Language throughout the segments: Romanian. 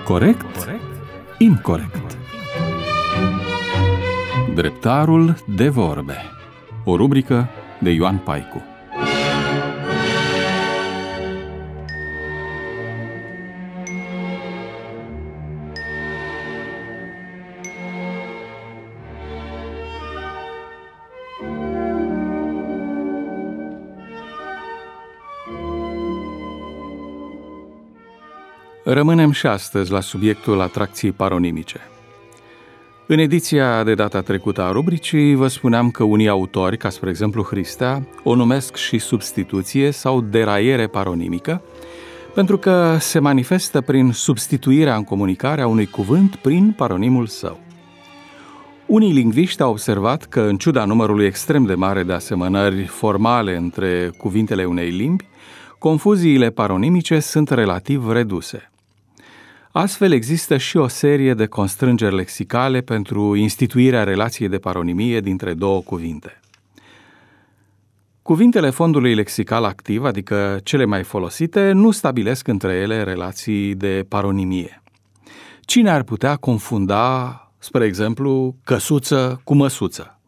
Corect? Incorect. Dreptarul de vorbe. O rubrică de Ioan Paicu. Rămânem și astăzi la subiectul atracției paronimice. În ediția de data trecută a rubricii vă spuneam că unii autori, ca spre exemplu Hristea, o numesc și substituție sau deraiere paronimică, pentru că se manifestă prin substituirea în comunicare a unui cuvânt prin paronimul său. Unii lingviști au observat că, în ciuda numărului extrem de mare de asemănări formale între cuvintele unei limbi, confuziile paronimice sunt relativ reduse. Astfel, există și o serie de constrângeri lexicale pentru instituirea relației de paronimie dintre două cuvinte. Cuvintele fondului lexical activ, adică cele mai folosite, nu stabilesc între ele relații de paronimie. Cine ar putea confunda, spre exemplu, căsuță cu măsuță?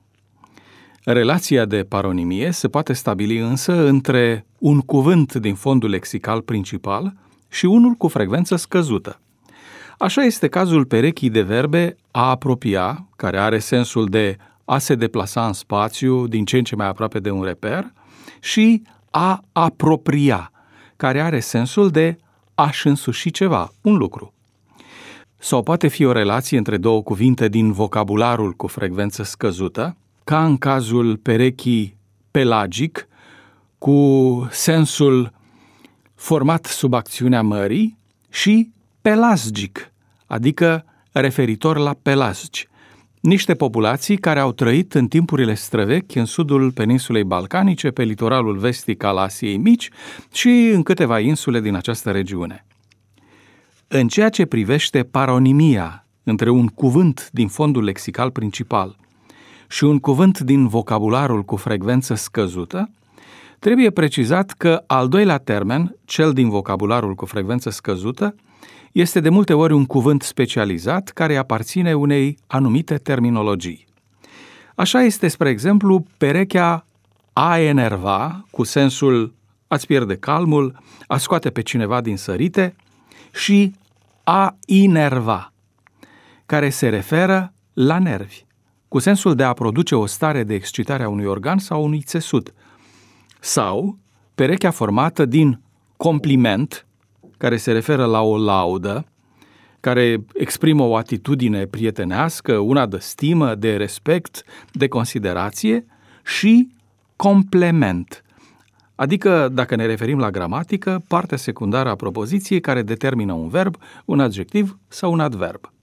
Relația de paronimie se poate stabili însă între un cuvânt din fondul lexical principal și unul cu frecvență scăzută. Așa este cazul perechii de verbe a apropia, care are sensul de a se deplasa în spațiu din ce în ce mai aproape de un reper, și a apropria, care are sensul de a-și însuși ceva, un lucru. Sau poate fi o relație între două cuvinte din vocabularul cu frecvență scăzută, ca în cazul perechii pelagic, cu sensul format sub acțiunea mării, și pelasgic, adică referitor la pelasgi, niște populații care au trăit în timpurile străvechi în sudul peninsulei balcanice, pe litoralul vestic al Asiei Mici și în câteva insule din această regiune. În ceea ce privește paronimia între un cuvânt din fondul lexical principal și un cuvânt din vocabularul cu frecvență scăzută, trebuie precizat că al doilea termen, cel din vocabularul cu frecvență scăzută, este de multe ori un cuvânt specializat care aparține unei anumite terminologii. Așa este, spre exemplu, perechea a enerva, cu sensul a-ți pierde calmul, a scoate pe cineva din sărite, și a inerva, care se referă la nervi, cu sensul de a produce o stare de excitare a unui organ sau unui țesut. Sau perechea formată din compliment, care se referă la o laudă, care exprimă o atitudine prietenească, una de stimă, de respect, de considerație, și complement, adică, dacă ne referim la gramatică, partea secundară a propoziției care determină un verb, un adjectiv sau un adverb.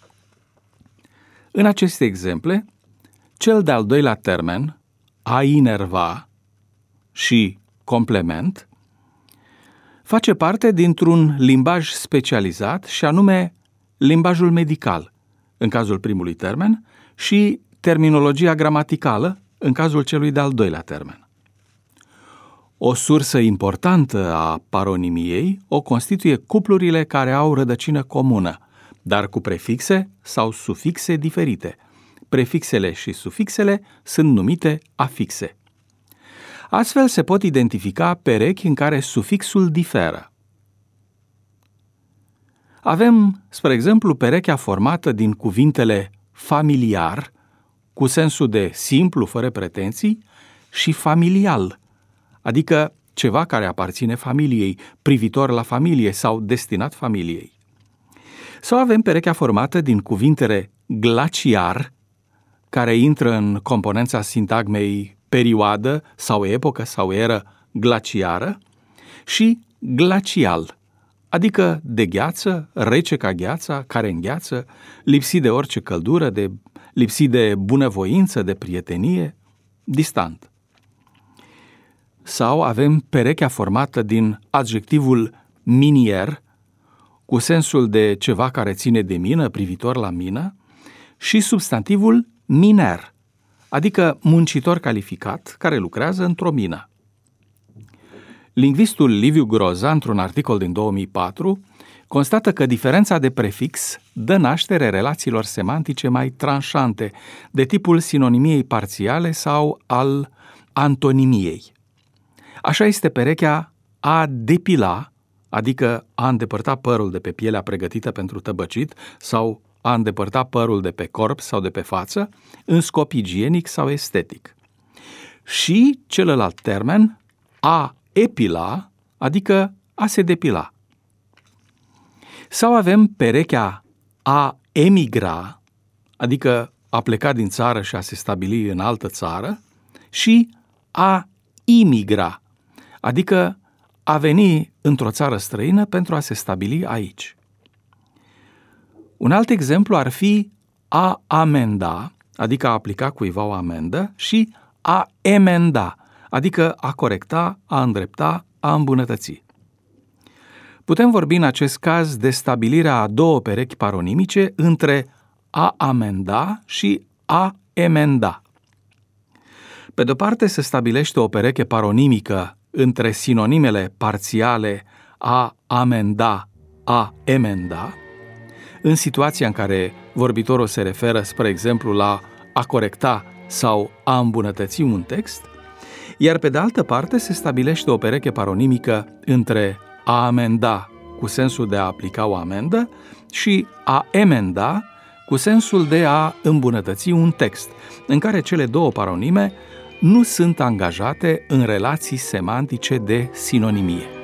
În aceste exemple, cel de-al doilea termen, a inerva și complement, face parte dintr-un limbaj specializat și anume limbajul medical, în cazul primului termen, și terminologia gramaticală, în cazul celui de-al doilea termen. O sursă importantă a paronimiei o constituie cuplurile care au rădăcină comună, dar cu prefixe sau sufixe diferite. Prefixele și sufixele sunt numite afixe. Astfel se pot identifica perechi în care sufixul diferă. Avem, spre exemplu, perechea formată din cuvintele familiar, cu sensul de simplu, fără pretenții, și familial, adică ceva care aparține familiei, privitor la familie sau destinat familiei. Sau avem perechea formată din cuvintele glaciar, care intră în componența sintagmei perioadă sau epocă sau eră glaciară, și glacial, adică de gheață, rece ca gheața, care îngheață, lipsit de orice căldură, lipsit de bunăvoință, de prietenie, distant. Sau avem perechea formată din adjectivul minier, cu sensul de ceva care ține de mină, privitor la mină, și substantivul miner, adică muncitor calificat care lucrează într-o mină. Lingvistul Liviu Groza, într-un articol din 2004, constată că diferența de prefix dă naștere relațiilor semantice mai tranșante, de tipul sinonimiei parțiale sau al antonimiei. Așa este perechea a depila, adică a îndepărta părul de pe pielea pregătită pentru tăbăcit sau a îndepărta părul de pe corp sau de pe față, în scop igienic sau estetic. Și celălalt termen, a epila, adică a se depila. Sau avem perechea a emigra, adică a pleca din țară și a se stabili în altă țară, și a imigra, adică a veni într-o țară străină pentru a se stabili aici. Un alt exemplu ar fi a amenda, adică a aplica cuiva o amendă, și a emenda, adică a corecta, a îndrepta, a îmbunătăți. Putem vorbi în acest caz de stabilirea a două perechi paronimice între a amenda și a emenda. Pe de-o parte se stabilește o pereche paronimică între sinonimele parțiale a amenda, a emenda, în situația în care vorbitorul se referă, spre exemplu, la a corecta sau a îmbunătăți un text, iar pe de altă parte se stabilește o pereche paronimică între a amenda cu sensul de a aplica o amendă și a emenda cu sensul de a îmbunătăți un text, în care cele două paronime nu sunt angajate în relații semantice de sinonimie.